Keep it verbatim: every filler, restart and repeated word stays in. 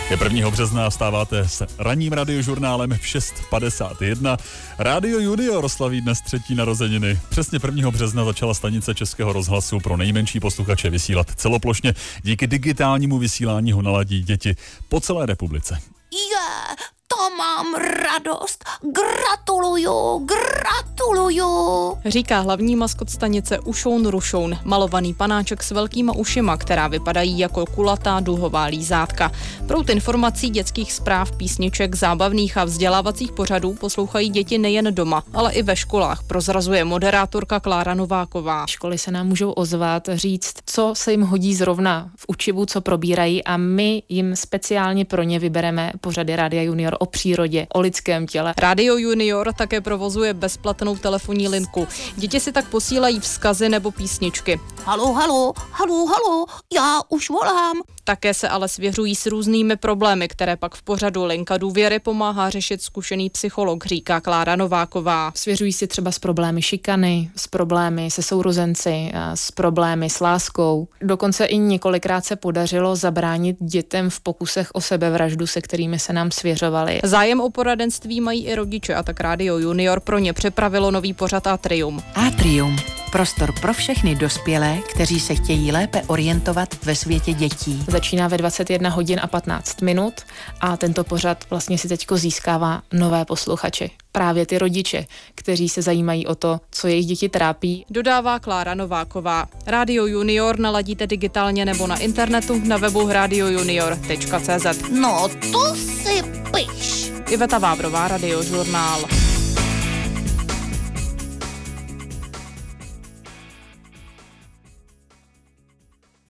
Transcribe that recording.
Je prvního března a vstáváte s ranním radiožurnálem v šest padesát jedna. Rádio Junior slaví dnes třetí narozeniny. Přesně prvního března začala stanice Českého rozhlasu pro nejmenší posluchače vysílat celoplošně. Díky digitálnímu vysílání ho naladí děti po celé republice. Je, to mám radost. Gratuluju, gratuluju. Říká hlavní maskot stanice Ušoun Rušoun, malovaný panáček s velkýma ušima, která vypadají jako kulatá duhová lízátka. Proud informací, dětských zpráv, písniček, zábavných a vzdělávacích pořadů poslouchají děti nejen doma, ale i ve školách, prozrazuje moderátorka Klára Nováková. Školy se nám můžou ozvat, říct, co se jim hodí zrovna v učivu, co probírají, a my jim speciálně pro ně vybereme pořady Rádia Junior o přírodě, o lidském těle. Rádio Junior také provozuje bezplatnou telefonní linku. Děti si tak posílají vzkazy nebo písničky. Halo, halo, halo, halo, já už volám. Také se ale svěřují s různými problémy, které pak v pořadu Linka důvěry pomáhá řešit zkušený psycholog, říká Klára Nováková. Svěřují si třeba s problémy šikany, s problémy se sourozenci, s problémy s láskou. Dokonce i několikrát se podařilo zabránit dětem v pokusech o sebevraždu, se kterými se nám svěřovali. Zájem o poradenství mají i rodiče, a tak Rádio Junior pro ně připravilo nový pořad Atrium. Atrium. Prostor pro všechny dospělé, kteří se chtějí lépe orientovat ve světě dětí. Začíná ve dvacet jedna hodin a patnáct minut a tento pořad vlastně si teďko získává nové posluchače. Právě ty rodiče, kteří se zajímají o to, co jejich děti trápí. Dodává Klára Nováková. Rádio Junior naladíte digitálně nebo na internetu na webu radio junior tečka cé zet. No to si piš. Iveta Vávrová, Radiožurnál.